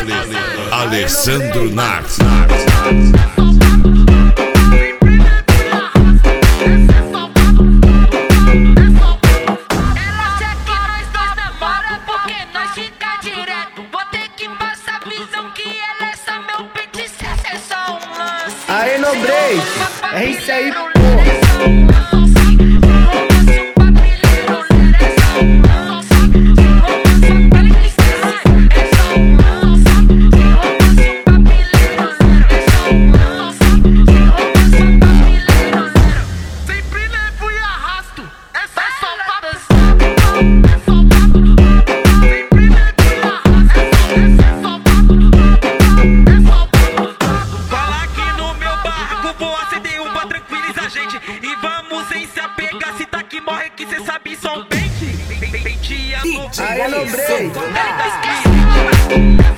Alessandro Nardes. Aí, Nobrez, é isso aí, porra. E vamos em se apegar, se tá que morre que cê sabe só um pente. Aí, Nobrez.